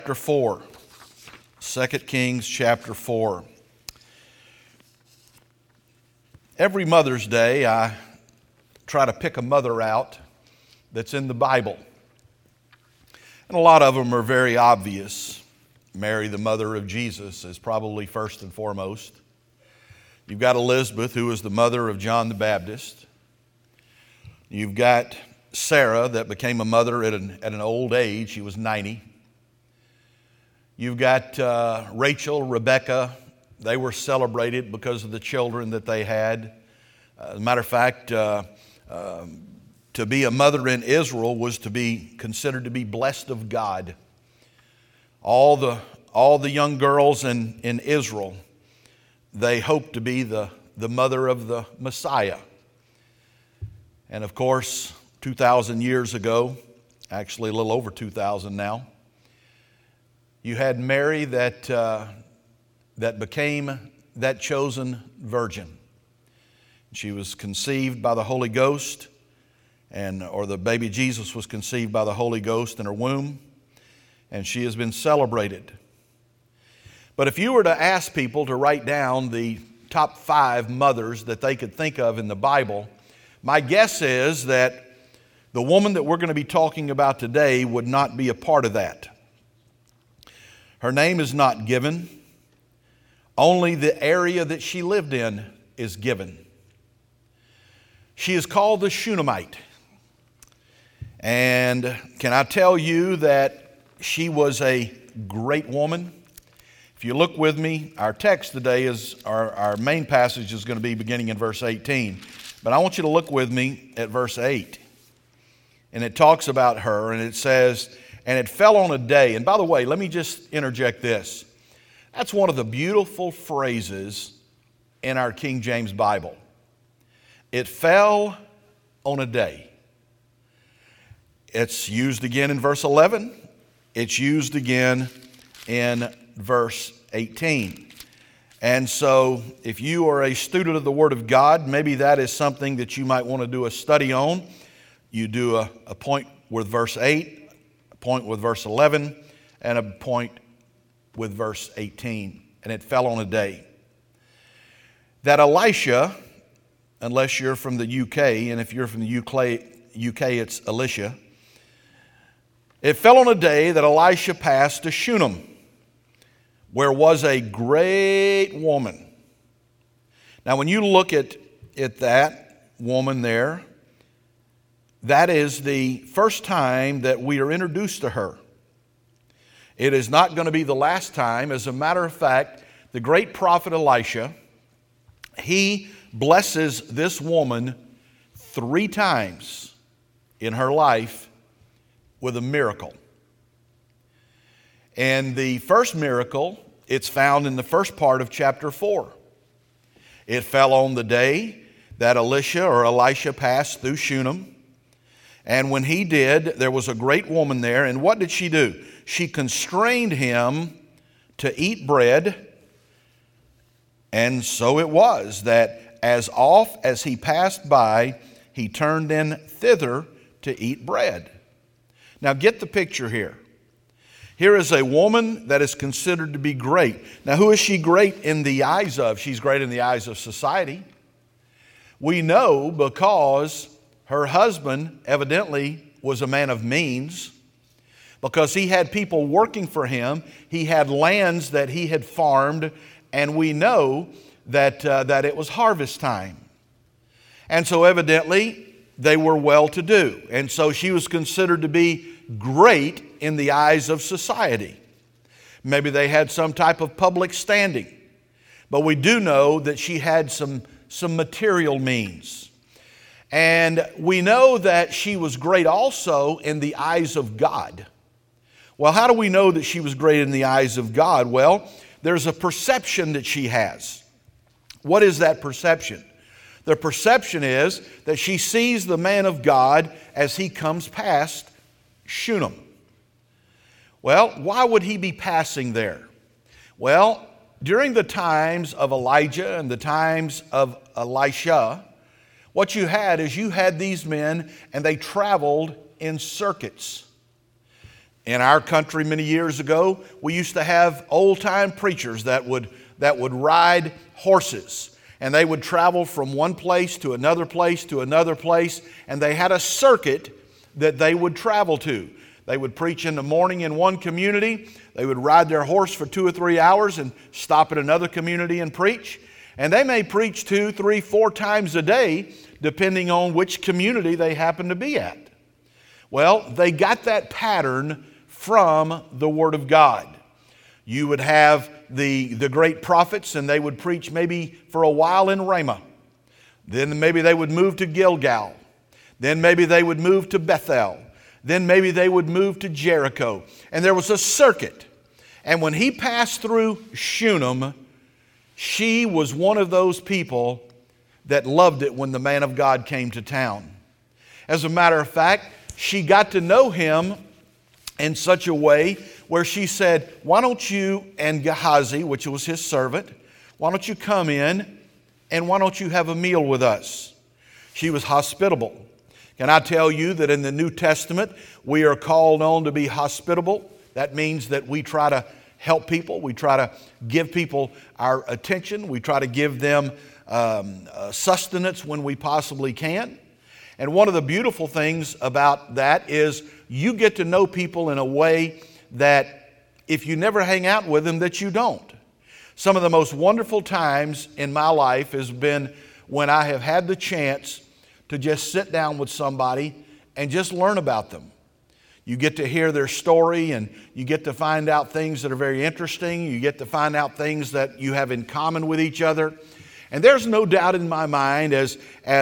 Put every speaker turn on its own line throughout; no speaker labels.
Chapter 4. 2 Kings chapter 4. Every Mother's Day, I try to pick a mother out that's in the Bible. And a lot of them are very obvious. Mary, the mother of Jesus, is probably first and foremost. You've got Elizabeth, who was the mother of John the Baptist. You've got Sarah, that became a mother at an old age. She was 90. You've got Rachel, Rebecca. They were celebrated because of the children that they had. As a matter of fact, to be a mother in Israel was to be considered to be blessed of God. All the young girls in Israel, they hoped to be the mother of the Messiah. And of course, 2,000 years ago, actually a little over 2,000 now, you had Mary that became that chosen virgin. She was conceived by the Holy Ghost, or the baby Jesus was conceived by the Holy Ghost in her womb, and she has been celebrated. But if you were to ask people to write down the top 5 mothers that they could think of in the Bible, my guess is that the woman that we're going to be talking about today would not be a part of that. Her name is not given. Only the area that she lived in is given. She is called the Shunammite. And can I tell you that she was a great woman? If you look with me, our text today is, our main passage is going to be beginning in verse 18. But I want you to look with me at verse 8. And it talks about her, and it says, and it fell on a day. And by the way, let me just interject this. That's one of the beautiful phrases in our King James Bible. It fell on a day. It's used again in verse 11. It's used again in verse 18. And so if you are a student of the Word of God, maybe that is something that you might want to do a study on. You do a point with verse 8, a point with verse 11, and a point with verse 18. And it fell on a day. That Elisha, unless you're from the UK, and if you're from the UK it's Elisha. It fell on a day that Elisha passed to Shunem, where was a great woman. Now when you look at that woman there, that is the first time that we are introduced to her. It is not going to be the last time. As a matter of fact, the great prophet Elisha, he blesses this woman 3 times in her life with a miracle. And the first miracle, it's found in the first part of chapter 4. It fell on the day that Elisha passed through Shunem. And when he did, there was a great woman there. And what did she do? She constrained him to eat bread. And so it was that as oft as he passed by, he turned in thither to eat bread. Now get the picture here. Here is a woman that is considered to be great. Now who is she great in the eyes of? She's great in the eyes of society. We know because her husband evidently was a man of means, because he had people working for him. He had lands that he had farmed, and we know that it was harvest time. And so evidently they were well-to-do. And so she was considered to be great in the eyes of society. Maybe they had some type of public standing. But we do know that she had some material means. And we know that she was great also in the eyes of God. Well, how do we know that she was great in the eyes of God? Well, there's a perception that she has. What is that perception? The perception is that she sees the man of God as he comes past Shunem. Well, why would he be passing there? Well, during the times of Elijah and the times of Elisha, what you had is you had these men, and they traveled in circuits. In our country many years ago, we used to have old-time preachers that would ride horses, and they would travel from one place to another place to another place, and they had a circuit that they would travel to. They would preach in the morning in one community, they would ride their horse for 2 or 3 hours and stop at another community and preach. And they may preach 2, 3, 4 times a day, depending on which community they happen to be at. Well, they got that pattern from the Word of God. You would have the great prophets, and they would preach maybe for a while in Ramah. Then maybe they would move to Gilgal. Then maybe they would move to Bethel. Then maybe they would move to Jericho. And there was a circuit. And when he passed through Shunem, she was one of those people that loved it when the man of God came to town. As a matter of fact, she got to know him in such a way where she said, why don't you and Gehazi, which was his servant, why don't you come in and why don't you have a meal with us? She was hospitable. Can I tell you that in the New Testament, we are called on to be hospitable? That means that we try to help people. We try to give people our attention. We try to give them sustenance when we possibly can. And one of the beautiful things about that is you get to know people in a way that if you never hang out with them, that you don't. Some of the most wonderful times in my life has been when I have had the chance to just sit down with somebody and just learn about them. You get to hear their story, and you get to find out things that are very interesting. You get to find out things that you have in common with each other. And there's no doubt in my mind as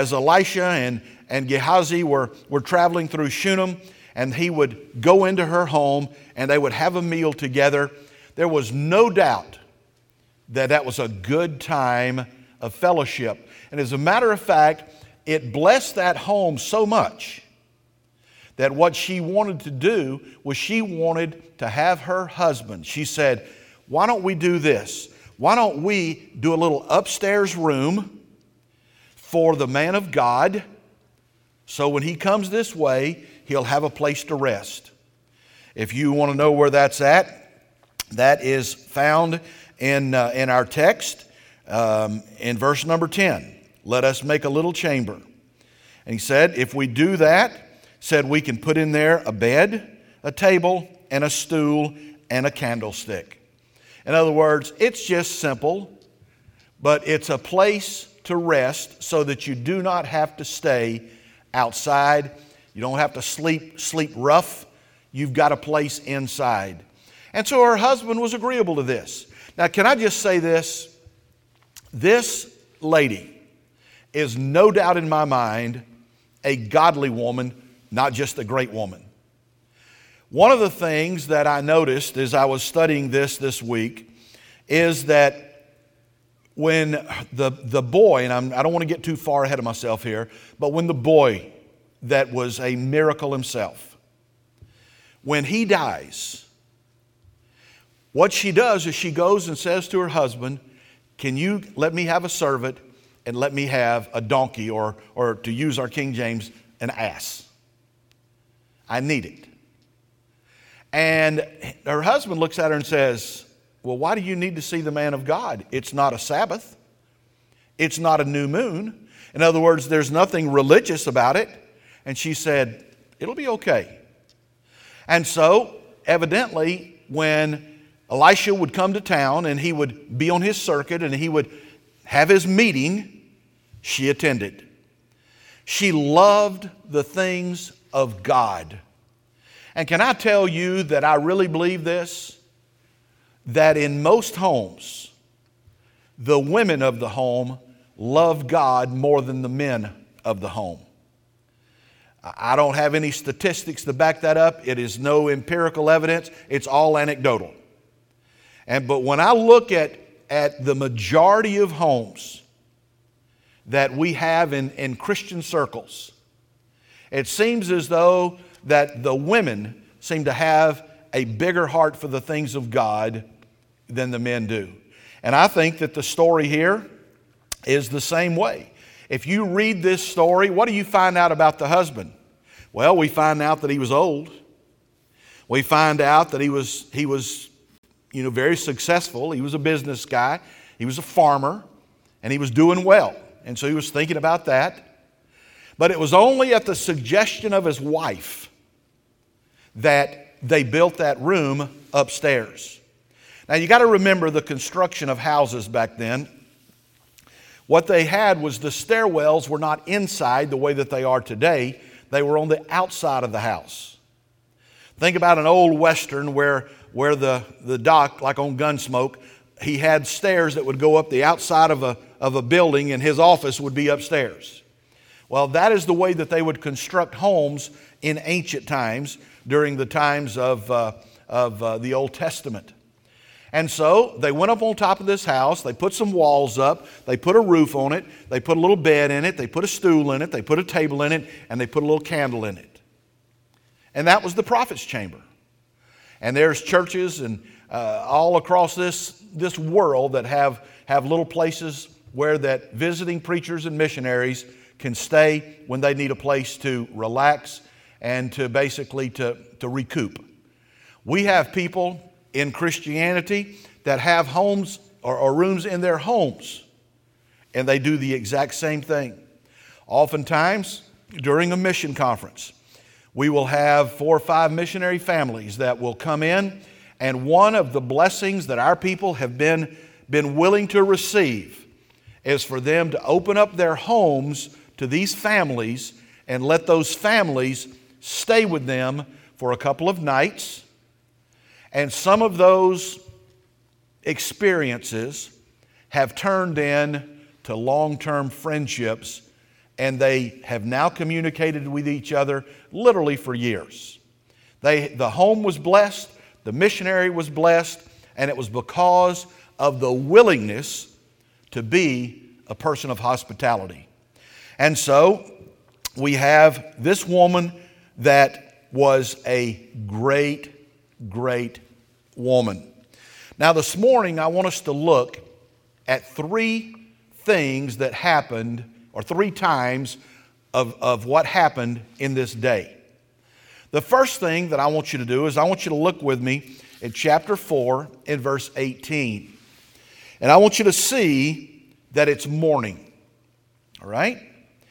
Elisha and Gehazi were traveling through Shunem, and he would go into her home and they would have a meal together. There was no doubt that that was a good time of fellowship. And as a matter of fact, it blessed that home so much that what she wanted to do was she wanted to have her husband. She said, why don't we do this? Why don't we do a little upstairs room for the man of God, so when he comes this way, he'll have a place to rest. If you want to know where that's at, that is found in our text in verse number 10. Let us make a little chamber. And he said, if we do that, said we can put in there a bed, a table, and a stool, and a candlestick. In other words, it's just simple, but it's a place to rest so that you do not have to stay outside. You don't have to sleep rough. You've got a place inside. And so her husband was agreeable to this. Now, can I just say this? This lady is no doubt in my mind a godly woman, not just a great woman. One of the things that I noticed as I was studying this week is that when the boy, and I don't want to get too far ahead of myself here, but when the boy that was a miracle himself, when he dies, what she does is she goes and says to her husband, can you let me have a servant and let me have a donkey, or to use our King James, an ass. I need it. And her husband looks at her and says, well, why do you need to see the man of God? It's not a Sabbath. It's not a new moon. In other words, there's nothing religious about it. And she said, it'll be okay. And so, evidently, when Elisha would come to town and he would be on his circuit and he would have his meeting, she attended. She loved the things of God. And can I tell you that I really believe this? That in most homes, the women of the home love God more than the men of the home. I don't have any statistics to back that up. It is no empirical evidence. It's all anecdotal. But when I look at the majority of homes that we have in Christian circles, it seems as though that the women seem to have a bigger heart for the things of God than the men do. And I think that the story here is the same way. If you read this story, what do you find out about the husband? Well, we find out that he was old. We find out that he was very successful. He was a business guy. He was a farmer, and he was doing well. And so he was thinking about that. But it was only at the suggestion of his wife that they built that room upstairs. Now you got to remember the construction of houses back then. What they had was the stairwells were not inside the way that they are today. They were on the outside of the house. Think about an old Western where the doc, like on Gunsmoke, he had stairs that would go up the outside of a building, and his office would be upstairs. Well, that is the way that they would construct homes in ancient times during the times of the Old Testament. And so they went up on top of this house, they put some walls up, they put a roof on it, they put a little bed in it, they put a stool in it, they put a table in it, and they put a little candle in it. And that was the prophet's chamber. And there's churches and all across this world that have little places where that visiting preachers and missionaries can stay when they need a place to relax and to basically to recoup. We have people in Christianity that have homes or rooms in their homes, and they do the exact same thing. Oftentimes, during a mission conference, we will have 4 or 5 missionary families that will come in, and one of the blessings that our people have been willing to receive is for them to open up their homes to these families and let those families stay with them for a couple of nights. And some of those experiences have turned into long-term friendships, and they have now communicated with each other literally for years. The home was blessed, the missionary was blessed, and it was because of the willingness to be a person of hospitality. And so we have this woman that was a great woman. Now this morning I want us to look at 3 things that happened, or 3 times of what happened in this day. The first thing that I want you to do is I want you to look with me at chapter 4 in verse 18. And I want you to see that it's morning. All right?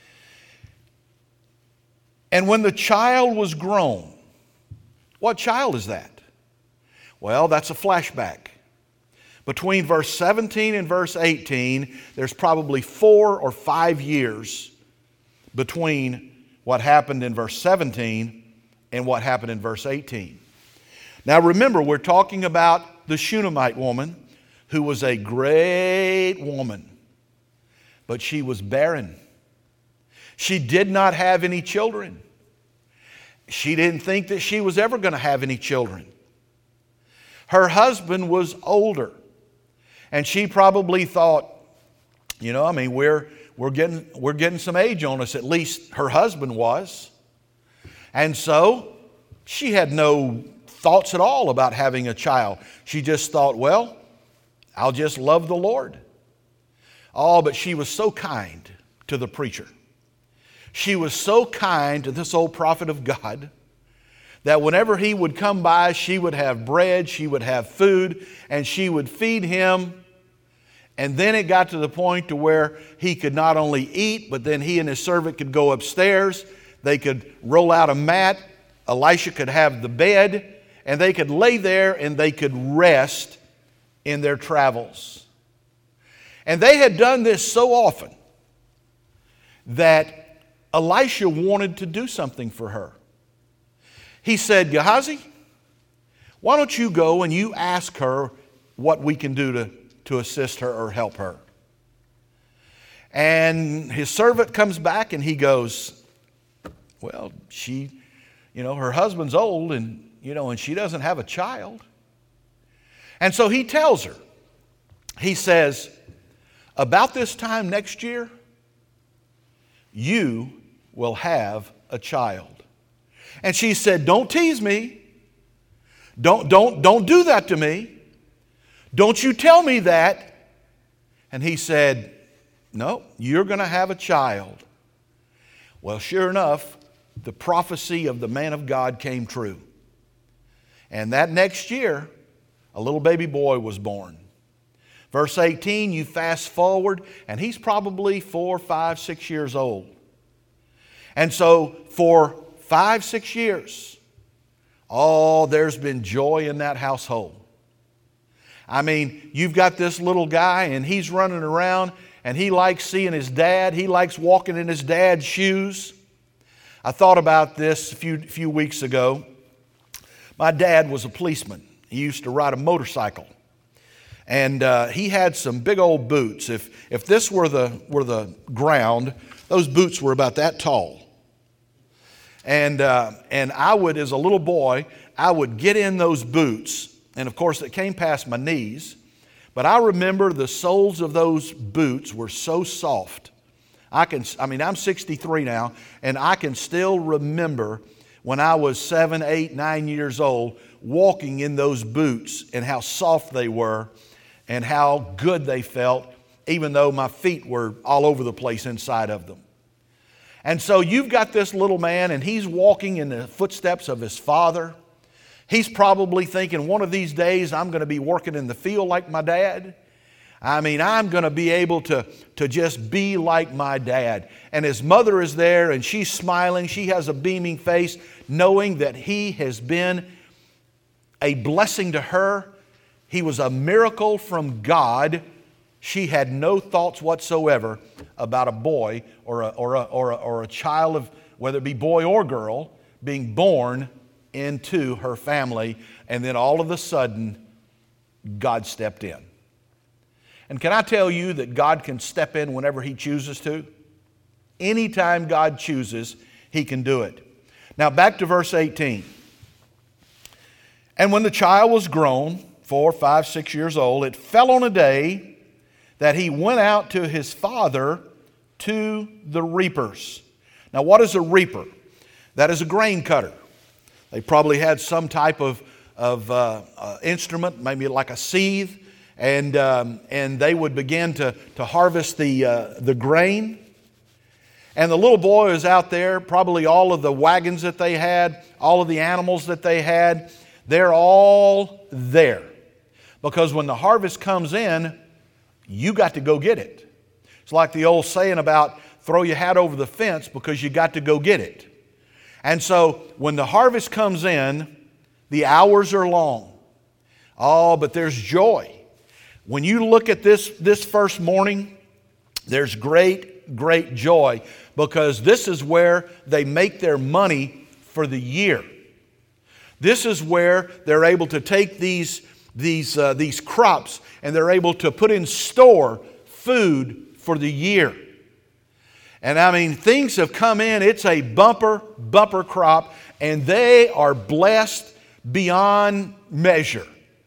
And when the child was grown. What child is that? Well, that's a flashback. Between verse 17 and verse 18, there's probably 4 or 5 years between what happened in verse 17 and what happened in verse 18. Now remember, we're talking about the Shunammite woman who was a great woman, but she was barren. She did not have any children. She didn't think that she was ever going to have any children. Her husband was older, and she probably thought, we're getting some age on us. At least her husband was. And so she had no thoughts at all about having a child. She just thought, well, I'll just love the Lord. Oh, but she was so kind to the preacher. She was so kind to this old prophet of God that whenever he would come by, she would have bread, she would have food, and she would feed him. And then it got to the point to where he could not only eat, but then he and his servant could go upstairs. They could roll out a mat. Elisha could have the bed, and they could lay there and they could rest in their travels. And they had done this so often that Elisha wanted to do something for her. He said, Gehazi, why don't you go and you ask her what we can do to assist her or help her? And his servant comes back and he goes, well, her husband's old and she doesn't have a child. And so he tells her, he says, about this time next year, you will have a child. And she said, don't tease me. Don't do that to me. Don't you tell me that. And he said, no, you're going to have a child. Well, sure enough, the prophecy of the man of God came true. And that next year, a little baby boy was born. Verse 18, you fast forward, and he's probably 4, 5, 6 years old. And so for 5, 6 years, there's been joy in that household. I mean, you've got this little guy, and he's running around, and he likes seeing his dad. He likes walking in his dad's shoes. I thought about this a few weeks ago. My dad was a policeman. He used to ride a motorcycle. And he had some big old boots. If this were the ground, those boots were about that tall. And I would, as a little boy, I would get in those boots. And of course, it came past my knees. But I remember the soles of those boots were so soft. I'm 63 now, and I can still remember when I was 7, 8, 9 years old, walking in those boots and how soft they were and how good they felt, even though my feet were all over the place inside of them. And so you've got this little man, and he's walking in the footsteps of his father. He's probably thinking, one of these days I'm going to be working in the field like my dad. I'm going to be able to just be like my dad. And his mother is there, and she's smiling. She has a beaming face, knowing that he has been a blessing to her. He was a miracle from God. She had no thoughts whatsoever about a boy or a child of, whether it be boy or girl, being born into her family. And then all of a sudden, God stepped in. And can I tell you that God can step in whenever He chooses to? Anytime God chooses, He can do it. Now back to verse 18. And when the child was grown, 4, 5, 6 years old, it fell on a day that he went out to his father to the reapers. Now what is a reaper? That is a grain cutter. They probably had some type of instrument, maybe like a sieve, and they would begin to harvest the grain. And the little boy is out there, probably all of the wagons that they had, all of the animals that they had, they're all there. Because when the harvest comes in, you got to go get it. It's like the old saying about throw your hat over the fence because you got to go get it. And so when the harvest comes in, the hours are long. Oh, but there's joy. When you look at this first morning, there's great joy, because this is where they make their money for the year. This is where they're able to take these crops, and they're able to put in store food for the year. And things have come in. It's a bumper crop, and they are blessed beyond measure.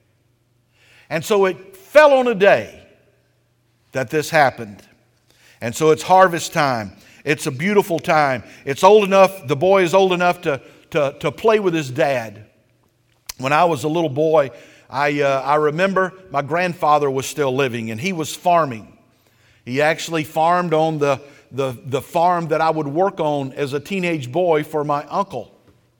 And so it fell on a day that this happened. And so it's harvest time. It's a beautiful time. It's old enough, the boy is old enough to play with his dad. When I was a little boy, I remember my grandfather was still living, and he was farming. He actually farmed on the farm that I would work on as a teenage boy for my uncle.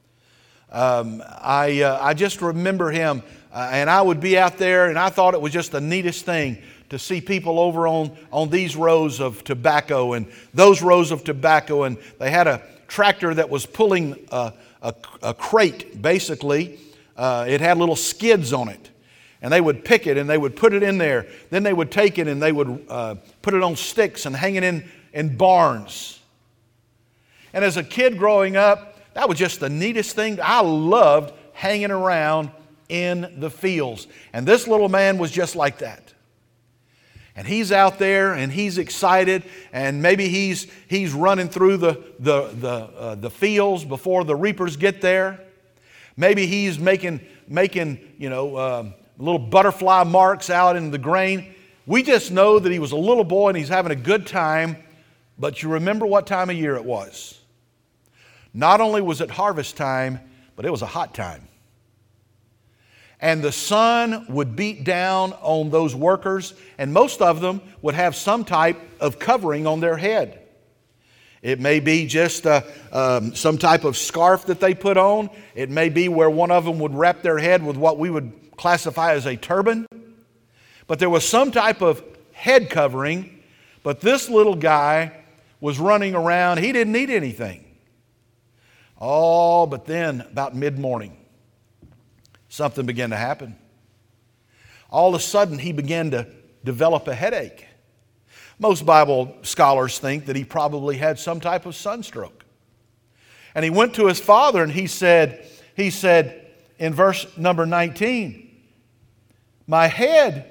I just remember him, and I would be out there, and I thought it was just the neatest thing to see people over on these rows of tobacco and those rows of tobacco, and they had a tractor that was pulling a crate, basically. It had little skids on it, and they would pick it and they would put it in there. Then they would take it and they would put it on sticks and hang it in barns. And as a kid growing up, that was just the neatest thing. I loved hanging around in the fields. And this little man was just like that. And he's out there and he's excited, and maybe he's running through the fields before the reapers get there. Maybe he's making little butterfly marks out in the grain. We just know that he was a little boy and he's having a good time. But you remember what time of year it was. Not only was it harvest time, but it was a hot time. And the sun would beat down on those workers, and most of them would have some type of covering on their head. It may be just some type of scarf that they put on. It may be where one of them would wrap their head with what we would classify as a turban. But there was some type of head covering. But this little guy was running around. He didn't need anything. Oh, but then about mid-morning, something began to happen. All of a sudden, he began to develop a headache. Most Bible scholars think that he probably had some type of sunstroke. And he went to his father and he said in verse number 19, my head,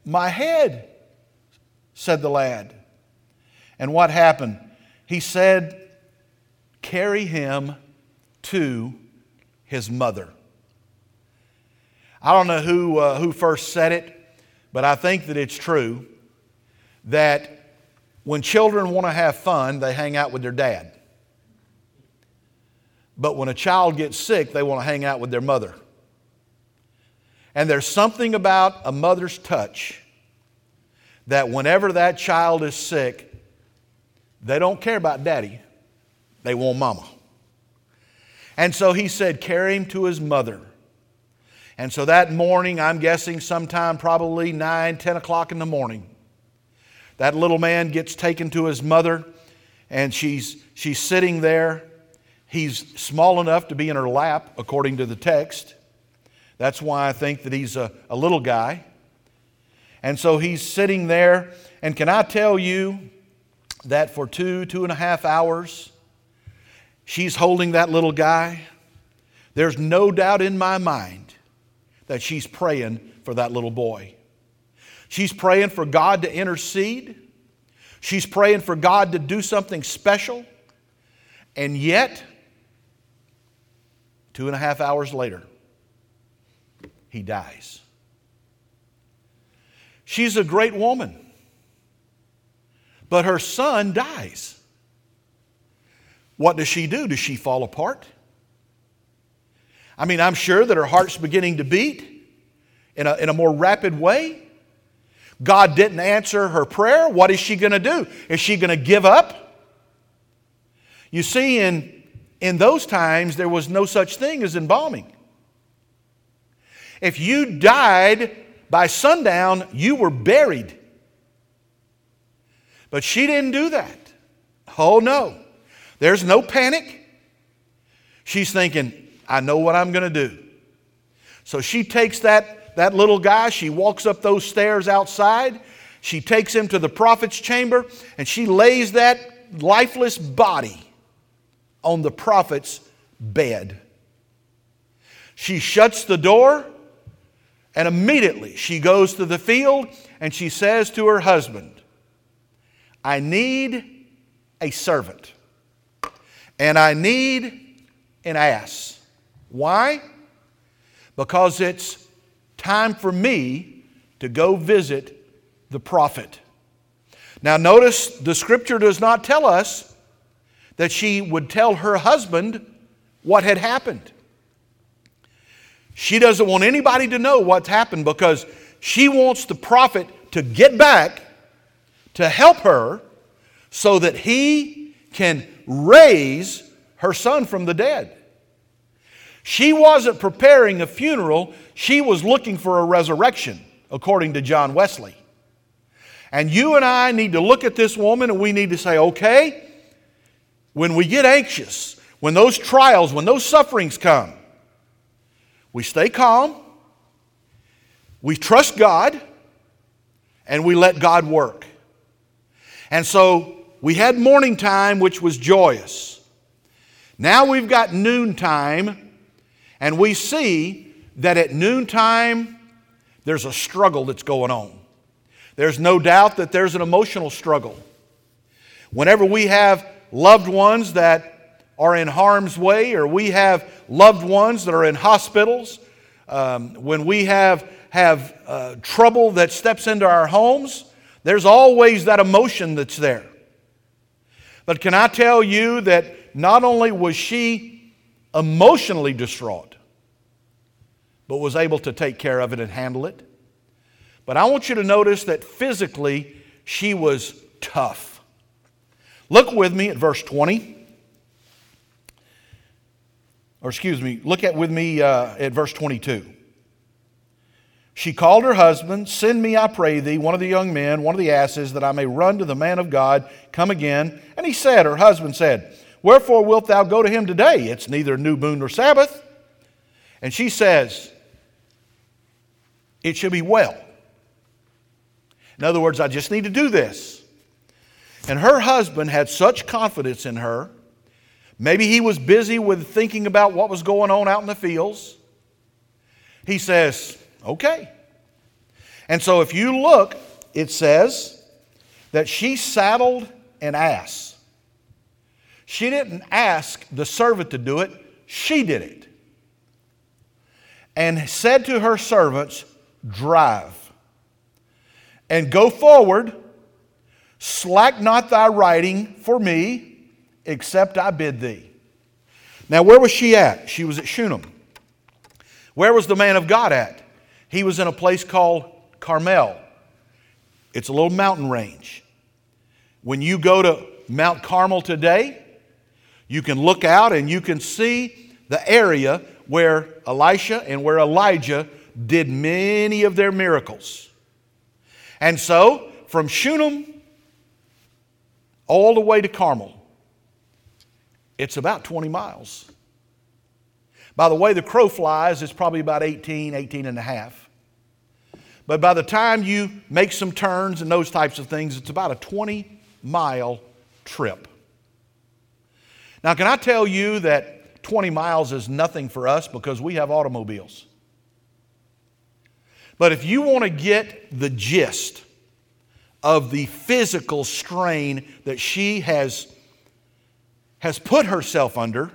said the lad. And what happened? He said, carry him to his mother. I don't know who first said it, but I think that it's true that when children want to have fun, they hang out with their dad. But when a child gets sick, they want to hang out with their mother. And there's something about a mother's touch that whenever that child is sick, they don't care about daddy. They want mama. And so he said, carry him to his mother. And so that morning, I'm guessing sometime probably 9, 10 o'clock in the morning, that little man gets taken to his mother, and she's sitting there. He's small enough to be in her lap, according to the text. That's why I think that he's a little guy. And so he's sitting there, and can I tell you that for 2.5 hours, she's holding that little guy. There's no doubt in my mind that she's praying for that little boy. She's praying for God to intercede. She's praying for God to do something special. And yet, 2.5 hours later, he dies. She's a great woman, but her son dies. What does she do? Does she fall apart? I mean, I'm sure that her heart's beginning to beat in a more rapid way. God didn't answer her prayer. What is she going to do? Is she going to give up? You see, in those times, there was no such thing as embalming. If you died by sundown, you were buried. But she didn't do that. Oh no. There's no panic. She's thinking, I know what I'm going to do. So she takes that little guy, she walks up those stairs outside, she takes him to the prophet's chamber, and she lays that lifeless body on the prophet's bed. She shuts the door, and immediately she goes to the field and she says to her husband, I need a servant and I need an ass. Why? Because it's time for me to go visit the prophet. Now notice the scripture does not tell us that she would tell her husband what had happened. She doesn't want anybody to know what's happened because she wants the prophet to get back to help her so that he can raise her son from the dead. She wasn't preparing a funeral. She was looking for a resurrection, according to John Wesley. And you and I need to look at this woman and we need to say, okay, when we get anxious, when those trials, when those sufferings come, we stay calm, we trust God, and we let God work. And so we had morning time, which was joyous. Now we've got noontime, and we see that at noontime there's a struggle that's going on. There's no doubt that there's an emotional struggle. Whenever we have loved ones that are in harm's way, or we have loved ones that are in hospitals, when we have trouble that steps into our homes, there's always that emotion that's there. But can I tell you that not only was she emotionally distraught, but was able to take care of it and handle it, but I want you to notice that physically she was tough. Look with me at verse 20. Look with me at verse 22. She called her husband, "Send me, I pray thee, one of the young men, one of the asses, that I may run to the man of God, come again." And he said, her husband said, "Wherefore wilt thou go to him today? It's neither new moon nor Sabbath." And she says, "It shall be well." In other words, I just need to do this. And her husband had such confidence in her. Maybe he was busy with thinking about what was going on out in the fields. He says, "Okay." And so if you look, it says that she saddled an ass. She didn't ask the servant to do it. She did it. And said to her servants, "Drive. And go forward, slack not thy riding for me, except I bid thee." Now, where was she at? She was at Shunem. Where was the man of God at? He was in a place called Carmel. It's a little mountain range. When you go to Mount Carmel today, you can look out and you can see the area where Elisha and where Elijah did many of their miracles. And so, from Shunem all the way to Carmel, it's about 20 miles. By the way the crow flies, it's probably about 18 and a half. But by the time you make some turns and those types of things, it's about a 20-mile trip. Now, can I tell you that 20 miles is nothing for us because we have automobiles? But if you want to get the gist of the physical strain that she has put herself under,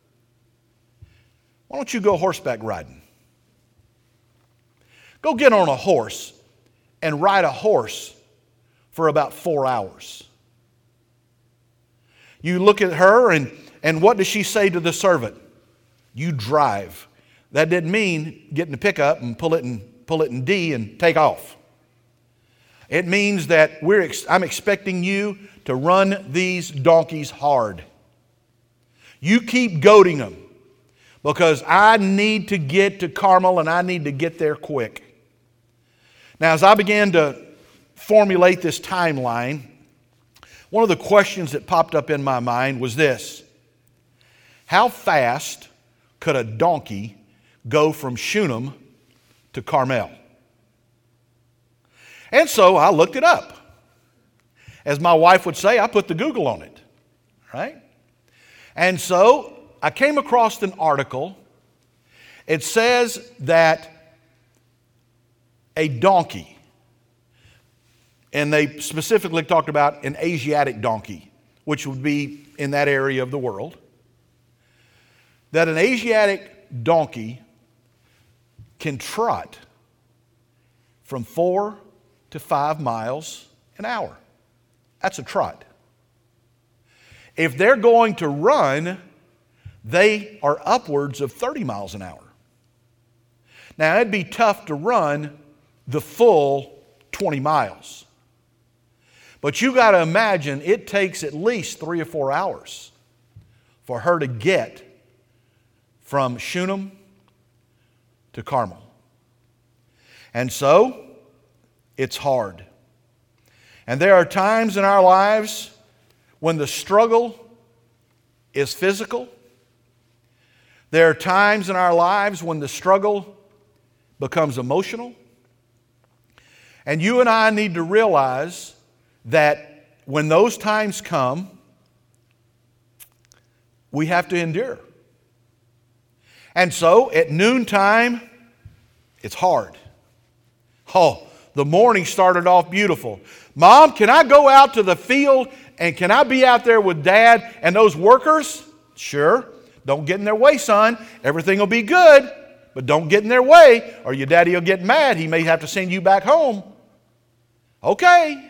why don't you go horseback riding? Go get on a horse and ride a horse for about 4 hours. You look at her and what does she say to the servant? "You drive." That didn't mean get in the pickup and pull it in D and take off. It means that I'm expecting you to run these donkeys hard. You keep goading them because I need to get to Carmel and I need to get there quick. Now, as I began to formulate this timeline, one of the questions that popped up in my mind was this: how fast could a donkey go from Shunem to Carmel? And so I looked it up. As my wife would say, I put the Google on it, right? And so I came across an article. It says that a donkey, and they specifically talked about an Asiatic donkey, which would be in that area of the world, that an Asiatic donkey can trot from 4 to 5 miles an hour. That's a trot. If they're going to run, they are upwards of 30 miles an hour. Now, it'd be tough to run the full 20 miles. But you got to imagine it takes at least 3 or 4 hours for her to get from Shunem to Carmel. And so, it's hard. And there are times in our lives when the struggle is physical. There are times in our lives when the struggle becomes emotional. And you and I need to realize that when those times come, we have to endure. And so at noontime, it's hard. Oh, the morning started off beautiful. Mom, can I go out to the field and can I be out there with Dad and those workers? Sure. Don't get in their way, son. Everything will be good, but don't get in their way or your daddy will get mad. He may have to send you back home. Okay.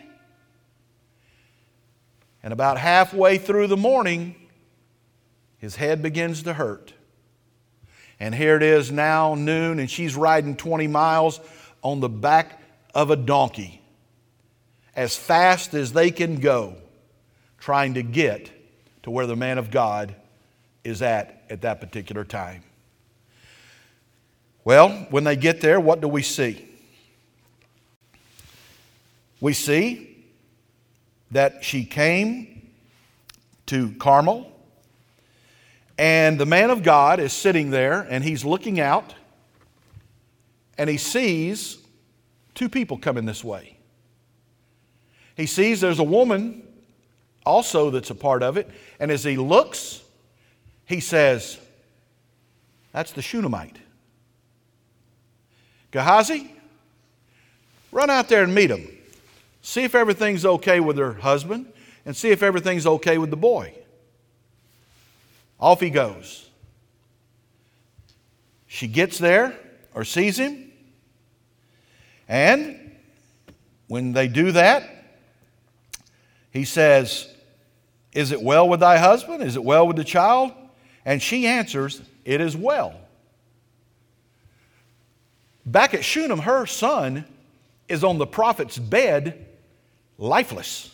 And about halfway through the morning, his head begins to hurt. And here it is now noon, and she's riding 20 miles on the back of a donkey as fast as they can go, trying to get to where the man of God is at that particular time. Well, when they get there, what do we see? We see that she came to Carmel, and the man of God is sitting there, and he's looking out, and he sees two people coming this way. He sees there's a woman also that's a part of it, and as he looks, he says, that's the Shunammite. Gehazi, run out there and meet him. See if everything's okay with her husband, and see if everything's okay with the boy. Off he goes. She gets there, or sees him, and when they do that, he says, is it well with thy husband? Is it well with the child? And she answers, it is well. Back at Shunem, her son is on the prophet's bed, lifeless.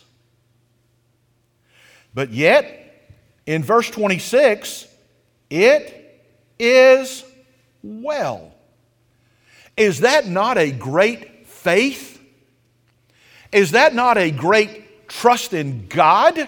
But yet, in verse 26, it is well. Is that not a great faith? Is that not a great trust in God?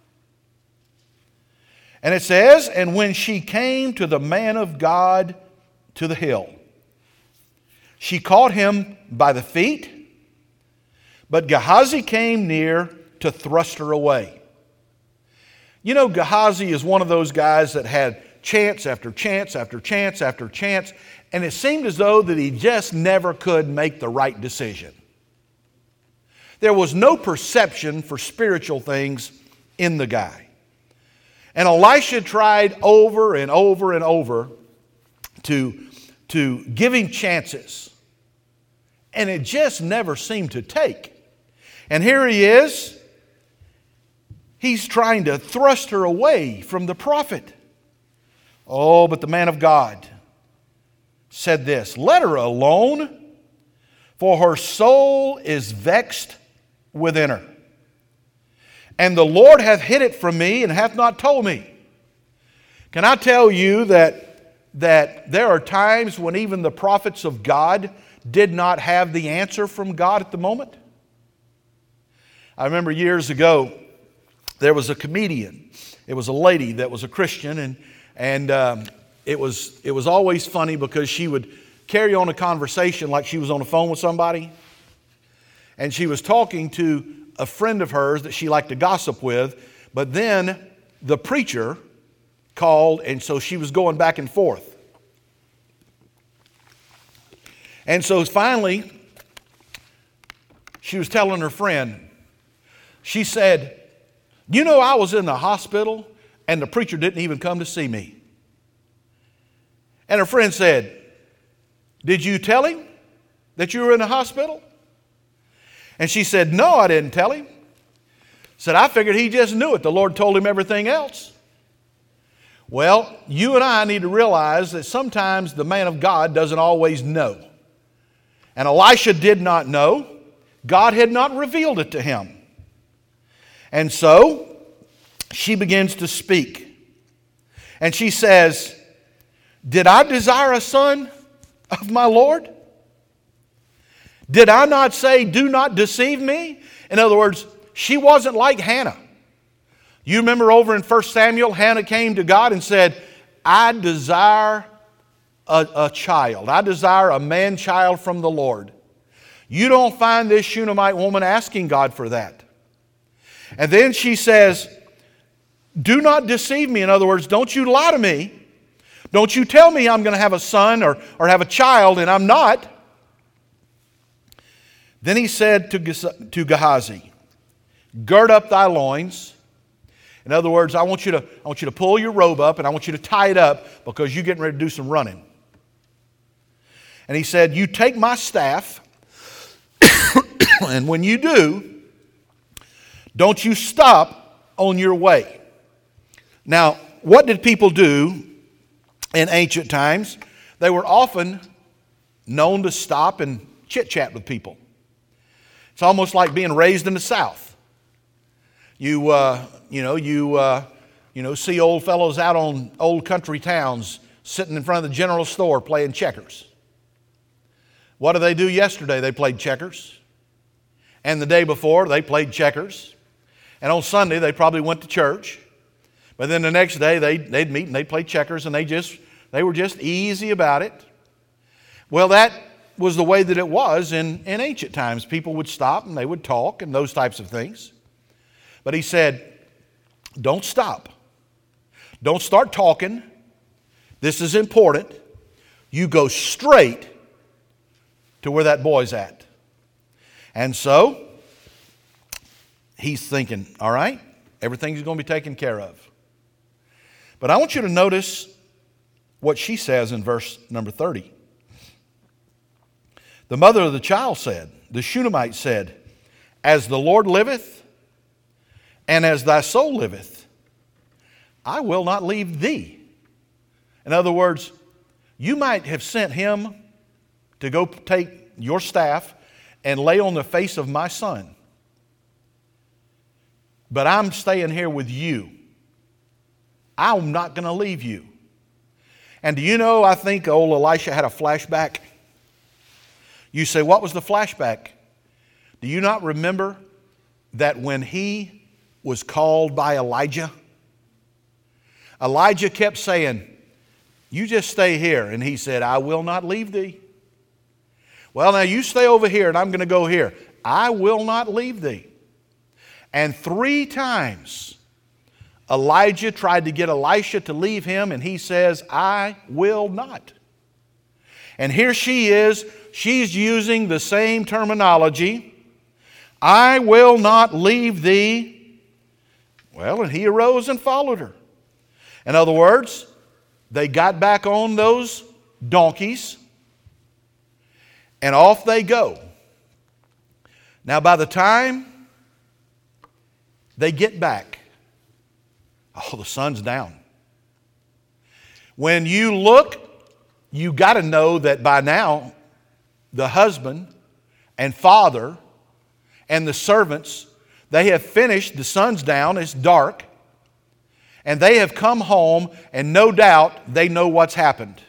And it says, and when she came to the man of God to the hill, she caught him by the feet, but Gehazi came near to thrust her away. You know, Gehazi is one of those guys that had chance after chance after chance after chance, and it seemed as though that he just never could make the right decision. There was no perception for spiritual things in the guy. And Elisha tried over and over and over to give him chances. And it just never seemed to take. And here he is. He's trying to thrust her away from the prophet. Oh, but the man of God said this, let her alone, for her soul is vexed within her. And the Lord hath hid it from me and hath not told me. Can I tell you that there are times when even the prophets of God did not have the answer from God at the moment? I remember years ago, there was a comedian. It was a lady that was a Christian, and it was always funny because she would carry on a conversation like she was on the phone with somebody. And she was talking to a friend of hers that she liked to gossip with, but then the preacher called, and so she was going back and forth. And so finally, she was telling her friend, she said, you know, I was in the hospital and the preacher didn't even come to see me. And her friend said, did you tell him that you were in the hospital? And she said, no, I didn't tell him. Said, I figured he just knew it. The Lord told him everything else. Well, you and I need to realize that sometimes the man of God doesn't always know. And Elisha did not know. God had not revealed it to him. And so she begins to speak. And she says, did I desire a son of my Lord? Did I not say, do not deceive me? In other words, she wasn't like Hannah. You remember over in 1 Samuel, Hannah came to God and said, I desire a child. I desire a man-child from the Lord. You don't find this Shunammite woman asking God for that. And then she says, do not deceive me. In other words, don't you lie to me. Don't you tell me I'm going to have a son or have a child and I'm not. Then he said to Gehazi, gird up thy loins. In other words, I want you to pull your robe up and I want you to tie it up because you're getting ready to do some running. And he said, you take my staff, and when you do, don't you stop on your way. Now, what did people do in ancient times? They were often known to stop and chit-chat with people. It's almost like being raised in the South. You see old fellows out on old country towns sitting in front of the general store playing checkers. What did they do yesterday? They played checkers. And the day before, they played checkers. And on Sunday, they probably went to church. But then the next day, they'd meet and they'd play checkers, and they were just easy about it. Well, that was the way that it was in ancient times. People would stop and they would talk and those types of things. But he said, don't stop. Don't start talking. This is important. You go straight to where that boy's at. And so, he's thinking, all right, everything's going to be taken care of. But I want you to notice what she says in verse number 30. The mother of the child said, the Shunammite said, as the Lord liveth, and as thy soul liveth, I will not leave thee. In other words, you might have sent him to go take your staff and lay on the face of my son. But I'm staying here with you. I'm not going to leave you. And do you know, I think old Elisha had a flashback. You say, what was the flashback? Do you not remember that when he was called by Elijah, Elijah kept saying, you just stay here. And he said, I will not leave thee. Well, now you stay over here and I'm going to go here. I will not leave thee. And 3 times Elijah tried to get Elisha to leave him, and he says, I will not. And here she is, she's using the same terminology. I will not leave thee. Well, and he arose and followed her. In other words, they got back on those donkeys, and off they go. Now, by the time they get back, the sun's down. When you look, you got to know that by now, the husband and father and the servants, they have finished, the sun's down, it's dark, and they have come home, and no doubt they know what's happened.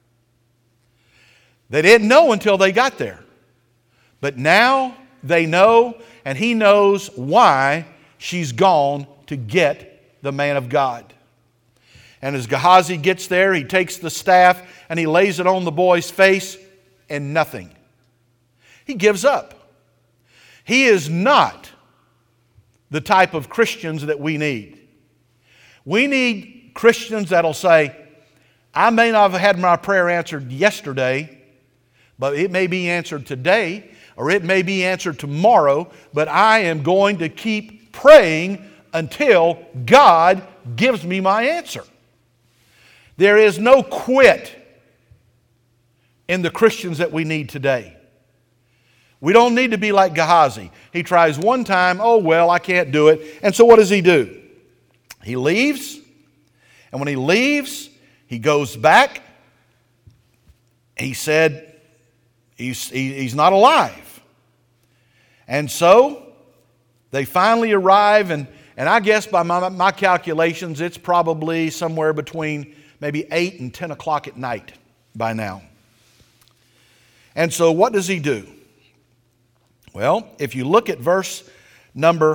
They didn't know until they got there. But now they know, and he knows why she's gone to get the man of God. And as Gehazi gets there, he takes the staff and he lays it on the boy's face, and nothing. He gives up. He is not the type of Christians that we need. We need Christians that'll say, I may not have had my prayer answered yesterday, but it may be answered today, or it may be answered tomorrow, but I am going to keep praying until God gives me my answer. There is no quit in the Christians that we need today. We don't need to be like Gehazi. He tries one time, oh well, I can't do it. And so what does he do? He leaves, and when he leaves, he goes back. He said he's not alive. And so they finally arrive, and I guess by my calculations, it's probably somewhere between maybe 8 and 10 o'clock at night by now. And so what does he do? Well, if you look at verse number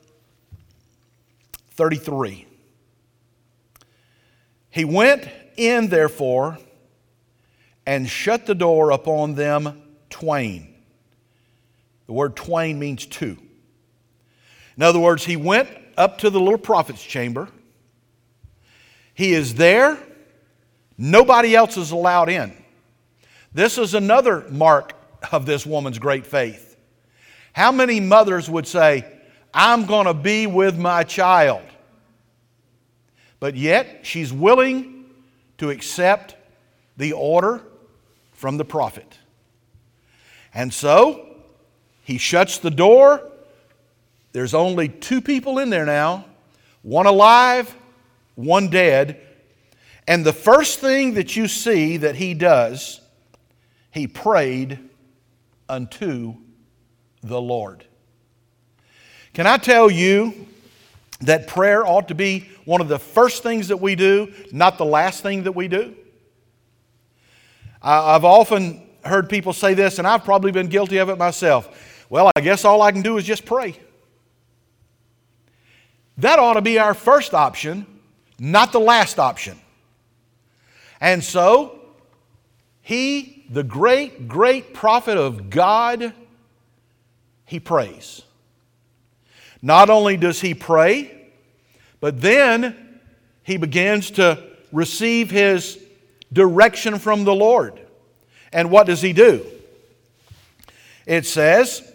33. He went in, therefore, and shut the door upon them twain. The word twain means two. In other words, he went up to the little prophet's chamber. He is there. Nobody else is allowed in. This is another mark of this woman's great faith. How many mothers would say, I'm going to be with my child? But yet, she's willing to accept the order from the prophet. And so, he shuts the door. There's only 2 people in there now, one alive, one dead. And the first thing that you see that he does, he prayed unto the Lord. Can I tell you that prayer ought to be one of the first things that we do, not the last thing that we do? I've often heard people say this, and I've probably been guilty of it myself. Well, I guess all I can do is just pray. That ought to be our first option, not the last option. And so, he, the great, great prophet of God, he prays. Not only does he pray, but then he begins to receive his direction from the Lord. And what does he do? It says,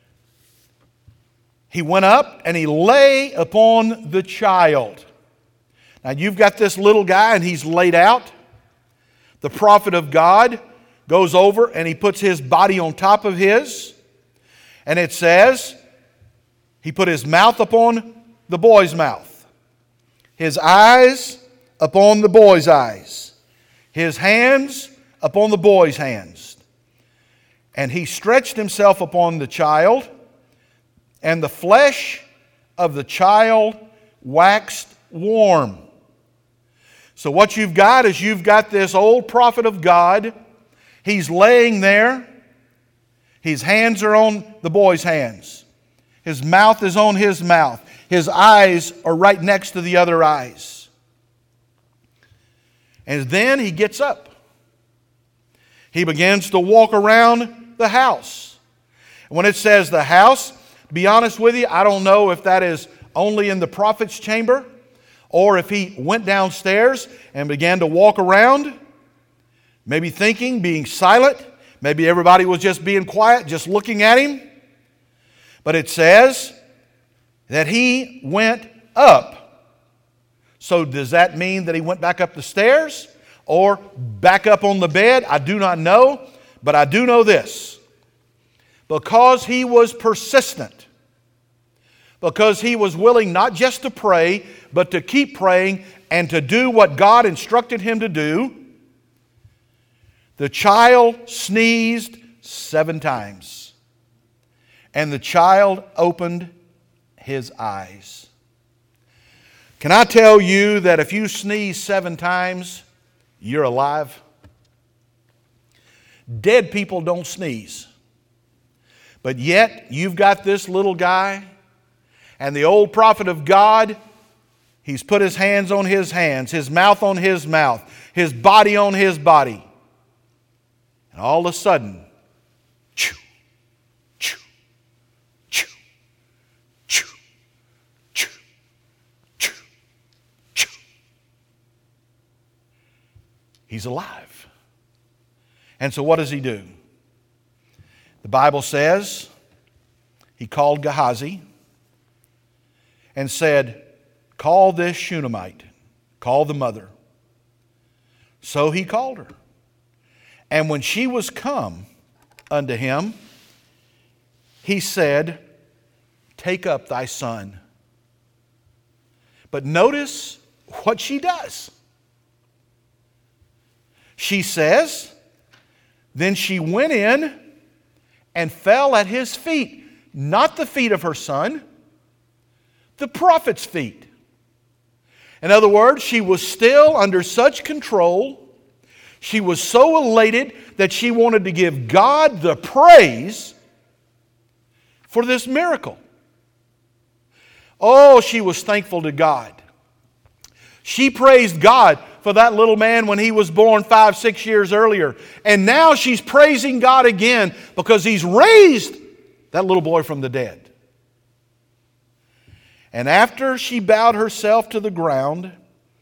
he went up and he lay upon the child. Now you've got this little guy and he's laid out. The prophet of God goes over and he puts his body on top of his. And it says, he put his mouth upon the boy's mouth, his eyes upon the boy's eyes, his hands upon the boy's hands. And he stretched himself upon the child, and the flesh of the child waxed warm. So what you've got is you've got this old prophet of God. He's laying there. His hands are on the boy's hands. His mouth is on his mouth. His eyes are right next to the other eyes. And then he gets up. He begins to walk around the house. When it says the house, to be honest with you, I don't know if that is only in the prophet's chamber or if he went downstairs and began to walk around, maybe thinking, being silent. Maybe everybody was just being quiet, just looking at him. But it says that he went up. So does that mean that he went back up the stairs or back up on the bed? I do not know, but I do know this. Because he was persistent, because he was willing not just to pray, but to keep praying and to do what God instructed him to do, the child sneezed 7 times. And the child opened his eyes. Can I tell you that if you sneeze 7 times, you're alive? Dead people don't sneeze. But yet, you've got this little guy, and the old prophet of God, he's put his hands on his hands, his mouth on his mouth, his body on his body. And all of a sudden, choo, choo, choo, choo, choo, choo, choo. He's alive. And so what does he do? The Bible says he called Gehazi and said, call this Shunammite, call the mother. So he called her. And when she was come unto him, he said, take up thy son. But notice what she does. She says, then she went in and fell at his feet, not the feet of her son, the prophet's feet. In other words, she was still under such control. She was so elated that she wanted to give God the praise for this miracle. Oh, she was thankful to God. She praised God for that little man when he was born 5, 6 years earlier. And now she's praising God again because he's raised that little boy from the dead. And after she bowed herself to the ground,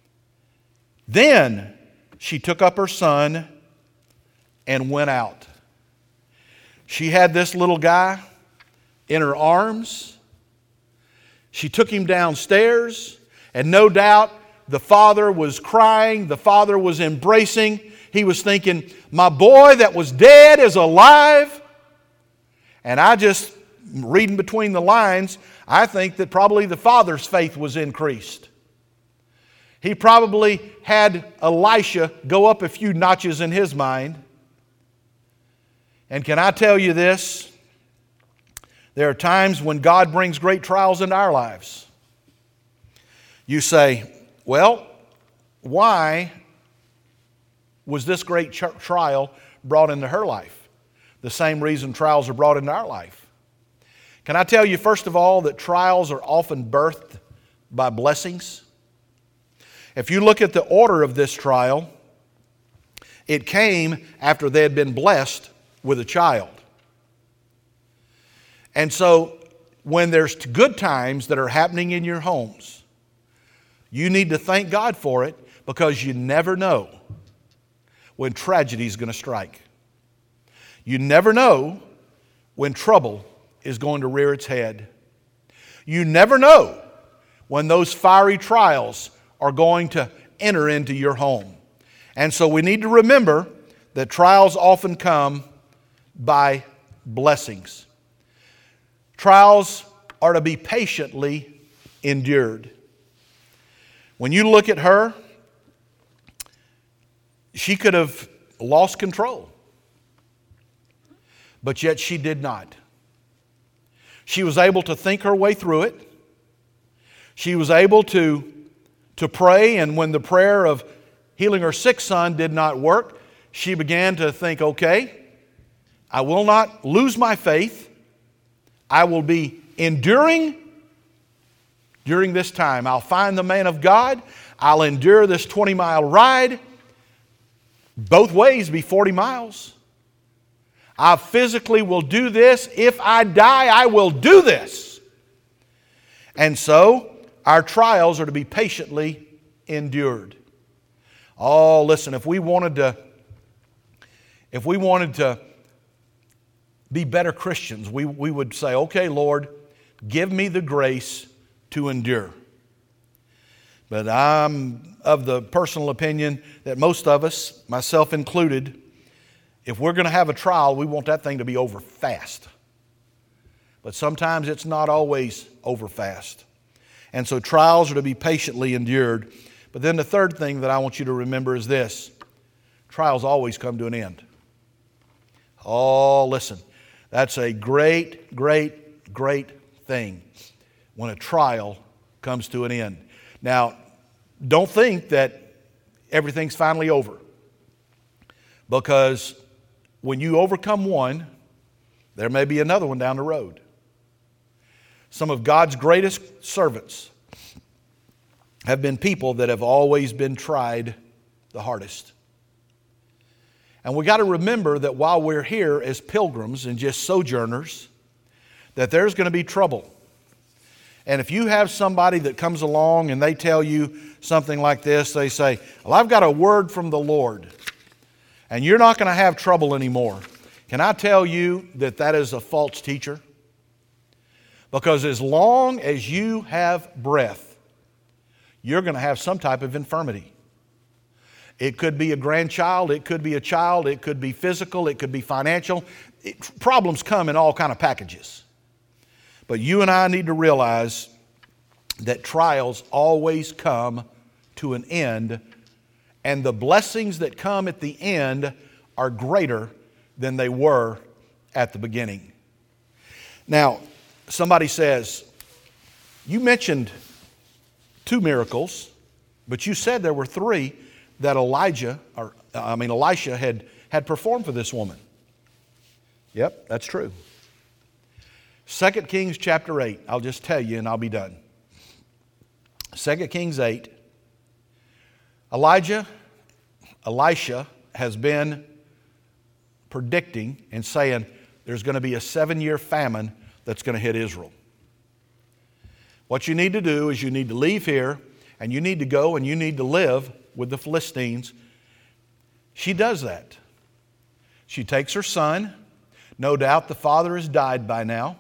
then she took up her son and went out. She had this little guy in her arms. She took him downstairs, and no doubt the father was crying, the father was embracing. He was thinking, my boy that was dead is alive. And I just, reading between the lines, I think that probably the father's faith was increased. He probably had Elisha go up a few notches in his mind. And can I tell you this? There are times when God brings great trials into our lives. You say, well, why was this great trial brought into her life? The same reason trials are brought into our life. Can I tell you, first of all, that trials are often birthed by blessings? If you look at the order of this trial, it came after they had been blessed with a child. And so, when there's good times that are happening in your homes, you need to thank God for it, because you never know when tragedy is going to strike. You never know when trouble is going to rear its head. You never know when those fiery trials are going to enter into your home. And so we need to remember that trials often come by blessings. Trials are to be patiently endured. When you look at her, she could have lost control, but yet she did not. She was able to think her way through it. She was able to pray, and when the prayer of healing her sick son did not work, she began to think, okay, I will not lose my faith. I will be enduring during this time. I'll find the man of God. I'll endure this 20-mile ride. Both ways be 40 miles. I physically will do this. If I die, I will do this. And so, our trials are to be patiently endured. Oh, listen, if we wanted to be better Christians, we would say, okay, Lord, give me the grace to endure. But I'm of the personal opinion that most of us, myself included, if we're going to have a trial, we want that thing to be over fast. But sometimes it's not always over fast. And so trials are to be patiently endured. But then the third thing that I want you to remember is this: trials always come to an end. Oh, listen, that's a great, great, great thing when a trial comes to an end. Now, don't think that everything's finally over, because when you overcome one, there may be another one down the road. Some of God's greatest servants have been people that have always been tried the hardest. And we got to remember that while we're here as pilgrims and just sojourners, that there's going to be trouble. And if you have somebody that comes along and they tell you something like this, they say, well, I've got a word from the Lord, and you're not going to have trouble anymore. Can I tell you that that is a false teacher? Because as long as you have breath, you're going to have some type of infirmity. It could be a grandchild, it could be a child, it could be physical, it could be financial. Problems come in all kind of packages. But you and I need to realize that trials always come to an end, and the blessings that come at the end are greater than they were at the beginning. Now, somebody says, you mentioned 2 miracles, but you said there were 3 that Elisha had performed for this woman. Yep, that's true. 2 Kings chapter 8, I'll just tell you and I'll be done. 2 Kings 8, Elisha has been predicting and saying there's going to be a 7-year famine that's going to hit Israel. What you need to do is you need to leave here and you need to go and you need to live with the Philistines. She does that. She takes her son. No doubt the father has died by now.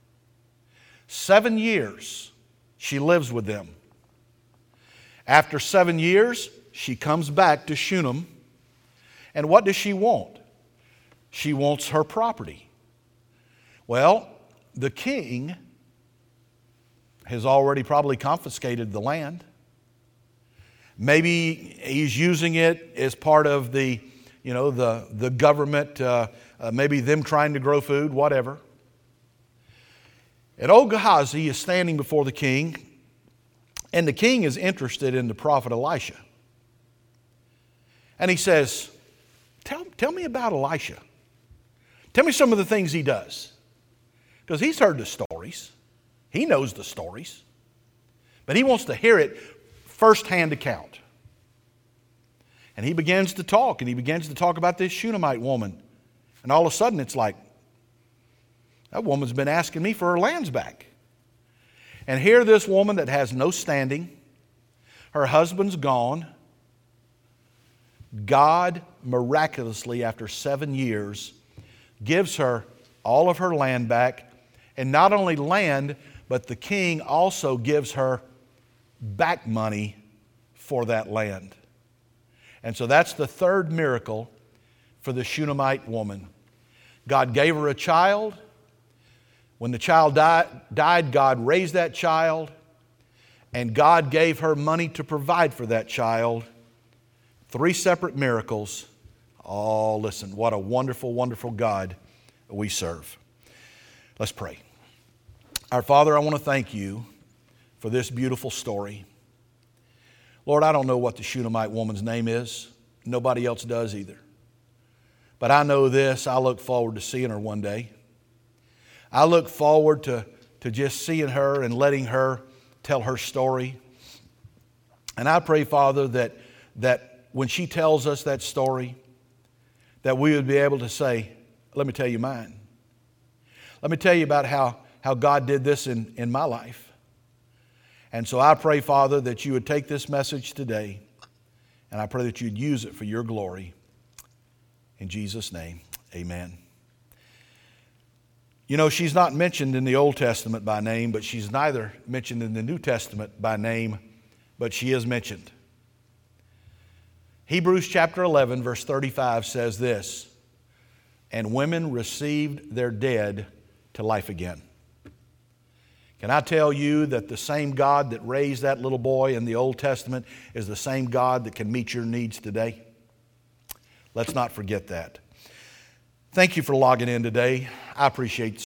7 years she lives with them. After 7 years, she comes back to Shunem. And what does she want? She wants her property. Well, the king has already probably confiscated the land. Maybe he's using it as part of the government, maybe them trying to grow food, whatever. And old Gehazi is standing before the king, And the king is interested in the prophet Elisha. And he says, tell me about Elisha. Tell me some of the things he does. Because he's heard the stories. He knows the stories. But he wants to hear it first-hand account. And he begins to talk, and he begins to talk about this Shunammite woman. And all of a sudden it's like, that woman's been asking me for her lands back. And here this woman that has no standing, her husband's gone. God miraculously, after 7 years, gives her all of her land back. And not only land, but the king also gives her back money for that land. And so that's the third miracle for the Shunammite woman. God gave her a child. When the child died, God raised that child, and God gave her money to provide for that child. 3 separate miracles. Oh, listen, what a wonderful, wonderful God we serve. Let's pray. Our Father, I want to thank you for this beautiful story. Lord, I don't know what the Shunammite woman's name is. Nobody else does either. But I know this, I look forward to seeing her one day. I look forward to just seeing her and letting her tell her story. And I pray, Father, that when she tells us that story, that we would be able to say, let me tell you mine. Let me tell you about how God did this in my life. And so I pray, Father, that you would take this message today, and I pray that you'd use it for your glory. In Jesus' name, amen. You know, she's not mentioned in the Old Testament by name, but she's neither mentioned in the New Testament by name, but she is mentioned. Hebrews chapter 11, verse 35 says this, and women received their dead to life again. Can I tell you that the same God that raised that little boy in the Old Testament is the same God that can meet your needs today? Let's not forget that. Thank you for logging in today. I appreciate